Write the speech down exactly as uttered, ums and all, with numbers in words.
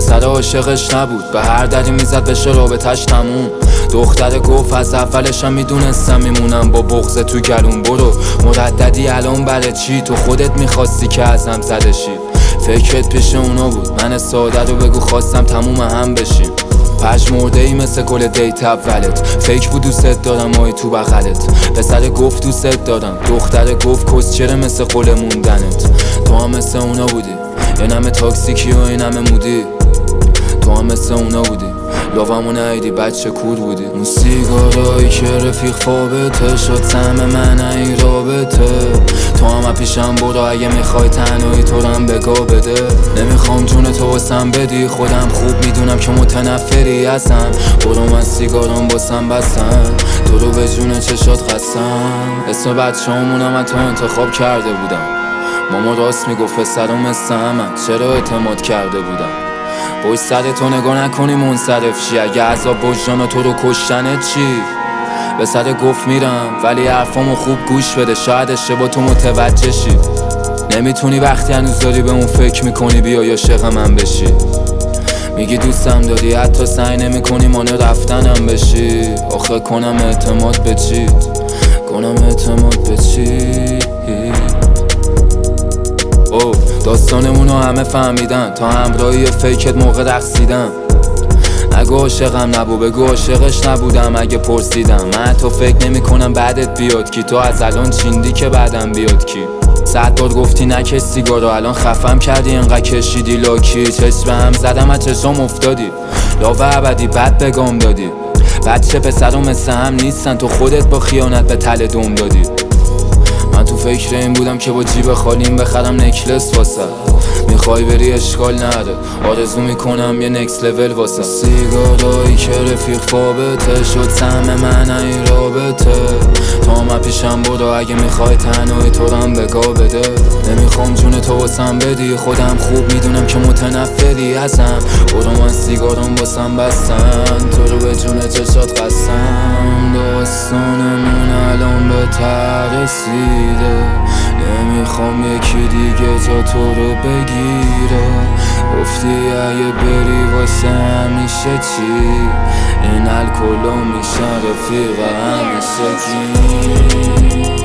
پسر عاشقش نبود، به هر دری میزد بشه رابطش تموم. دختر گفت از اولشم میدونستم میمونم با بغض تو گلون. برو مرددی الان برای چی؟ تو خودت میخواستی که ازم زده شی. فکرت پیش اونا بود، من ساده رو بگو خواستم تموم هم بشیم. پژمرده ای مثل گل دیت اولت، فکر بود دوست دارم مای تو بغلت. پسر گفت دوست دارم، دختر گفت کس چرا مثل قول موندنت. تو هم مثل اونا بودی، یه نمه تاکسیکی و این همه مودی. تو هم مثل اونا بودی، لاوامو نهیدی بچه کور بودی. اون سیگارایی که رفیق فابته شد سهم من این رابطه. تو هم پیشم برو اگه میخوای تنهایی تو رم بگا بده. نمیخوام جون تو واسم بدی، خودم خوب میدونم که متنفری ازم. برو من سیگارم باسم بستن، تو رو به جون چشات قسم. اسم بچه همونم من تو انتخاب کرده بودم. ماما راست میگفت پسرم مثل همه، چرا اعتماد کرده بودم. بای سر تو نگاه نکنی منصرف شی، اگه عذاب وجدان تو رو کشتنت چی؟ به سر گفت میرم ولی حرفامو خوب گوش بده، شاید اشتباه تو متوجه شی. نمیتونی وقتی هنوز داری به اون فکر میکنی بیای عاشق من بشی. میگی دوستم داری حتی سعی نمیکنی مانع رفتنم بشی. آخه کنم اعتماد به چی؟ کنم اعتماد به چی؟ او داستانمونو همه فهمیدن، تا همراهی فیکت موقع رقصیدن. اگه عاشقم نبود بگو عاشقش نبودم. اگه پرسیدم من تو فکر نمی کنم بعدت بیاد کی. تو از الان چیندی که بعدم بیاد کی. صد بار گفتی نکش سیگارو، الان خفم کردی اینقدر کشیدی لاکی. چشم هم زدم از چشم افتادی، لاوه ابدی بد بگام دادی. بچه پسرو مثل هم نیستن، تو خودت با خیانت به تله دم دادی. من تو فکر این بودم که با جیب خالیم بخرم نکلس واسه. میخوای بری اشکال نره، آرزو میکنم یه نکس لول واسه. سیگارایی که رفیق فابته شد سهم من این رابطه. تا من پیشم برو اگه میخوای تنهایی تو رم بگا بده. نمیخوام جون تو واسم بدی، خودم خوب میدونم که متنفری ازم. برو من سیگارم باسم بستن، تو رو به جون چشات قسم. داستانمون الان به ته رسیده، نمیخوام یکی دیگه جا تو رو بگیره. گفتی اگه بری واسه همیشه چی؟ این الکلو میشه رفیق همیشه چی؟